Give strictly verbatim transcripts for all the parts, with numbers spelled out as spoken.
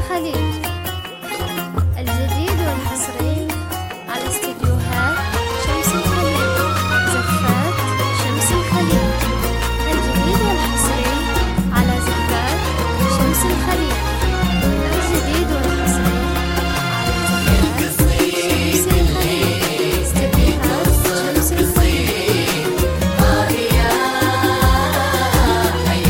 الخليج، الجديد والحصري على استديوهات شمس الخليج. زفات شمس الخليج، الجديد والحصري على زفات شمس الخليج. الجديد والحصري على زفات شمس الخليج. استديوهات شمس الخليج. آه يا حي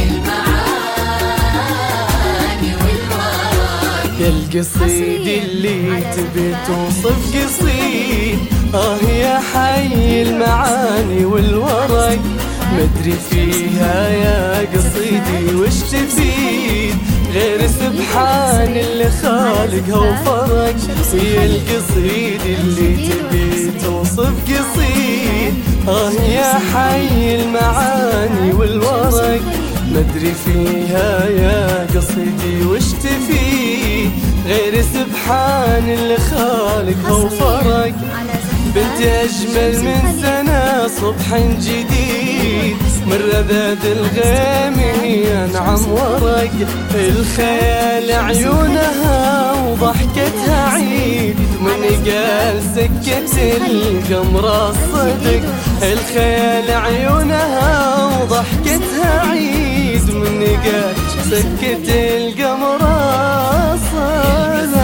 المعاني والورق، يا القصيد اللي تبي توصف قصيد. آه يا حي المعاني والورق، مدري فيها يا قصيدي وش تفيد غير سبحان اللي خالقها وفرق. يا القصيد اللي تبي توصف قصيد. آه يا حي المعاني والورق، مدري فيها يا قصيدي وش تفيد غير سبحان اللي خالقها وفرق. بنت أجمل من سنة صبح جديد، من رذاذ الغيم هي أنعم ورق. الخيال عيونها وضحكتها عيد، من قال سكت القمر الصدق. الخيال عيونها وضحكتها عيد، من قال سكت القمر الصدق.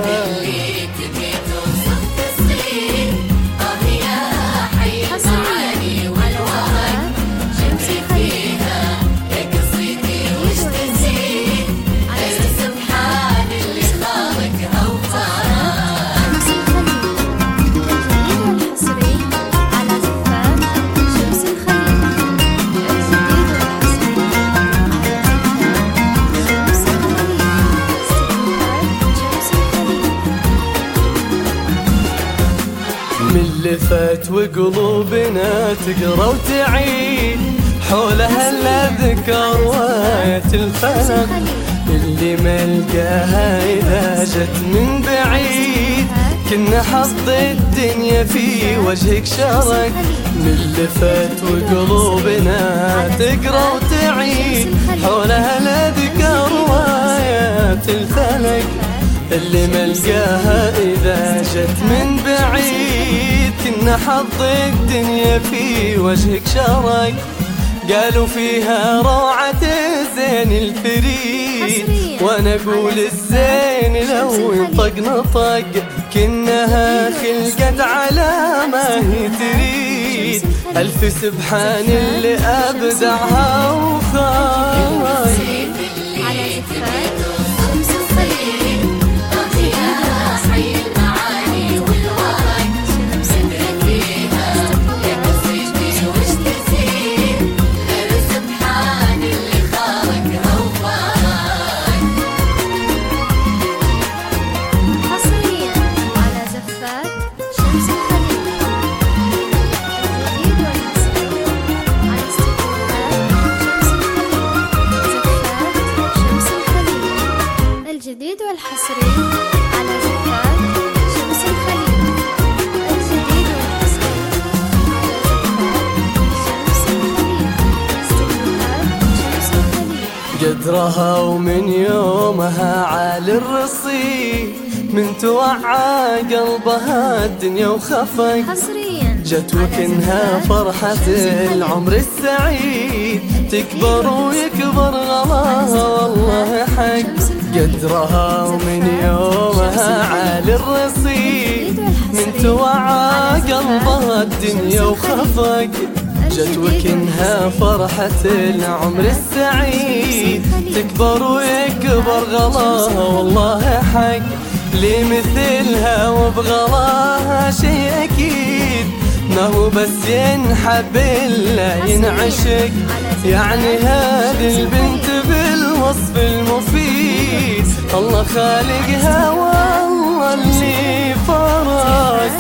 من لفت وقلوبنا تقرا وتعيد، حولها الأذكار وآية الفلق. اللي ملقاها إذا جت من بعيد، كنا حظ الدنيا في وجهك شرق. من لفت وقلوبنا تقرا وتعيد، حولها الأذكار وآية الفلق. اللي ملقاها إذا جت من بعيد، كنا حظ الدنيا في وجهك شرق. قالوا فيها روعة الزين الفريد، وانا اقول الزين لو ينطق نطق. كنها خلقت على ما هي تريد، ألف سبحان اللي أبدعها وخاف. الجديد والحصري على زفات شمس الخليج. الجديد والحصري على زفات شمس الخليج. استديوهات شمس الخليج. قدرها ومن يومها عالي الرصيد، من توعى قلبها الدنيا وخفق. حصريا جت وكنها فرحة العمر السعيد، تكبر ويكبر غلاها والله حق. قدرها ومن يومها عالي الرصيد، من توعى قلبها الدنيا وخفق. جت وكنها فرحة العمر السعيد، تكبر ويكبر غلاها والله حق. لي مثلها وبغلاها شي أكيد، ما هو بس ينحب إلا ينعشق. يعني هذه البنت بالوصف المفيد، الله خالقها والله اللي فرق.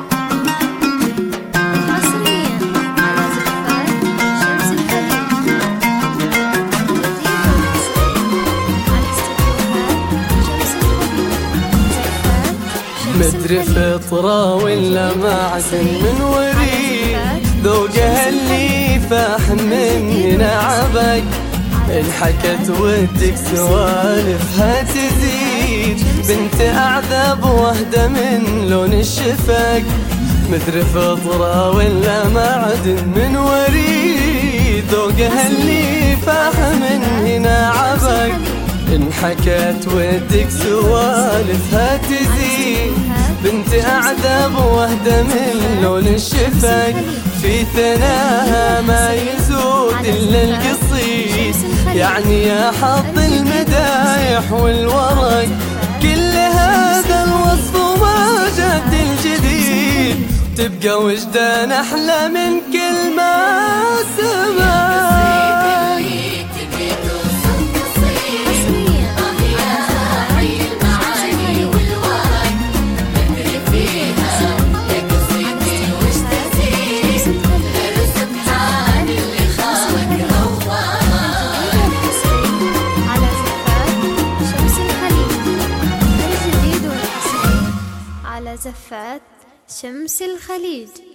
حصريا على زفات شمس الخليج. مدري فطرة ولا معدن من وريد ذوقها اللي فاحم من هنا عبق انحكت ودك سوالفها تزيد بنت أعذب وهدى من لون الشفق مدري فطرة ولا معدن من وريد ذوقها اللي فاحم من هنا عبق انحكت ودك سوالفها تزيد بنت أعذب وهدى من لون الشفق في ثناها ما يزود إلا القصيد يعني يا حظ المدايح والورق كل هذا الوصف وما جد الجديد تبقى وجدان أحلى من كل ما سمع زفات شمس الخليج.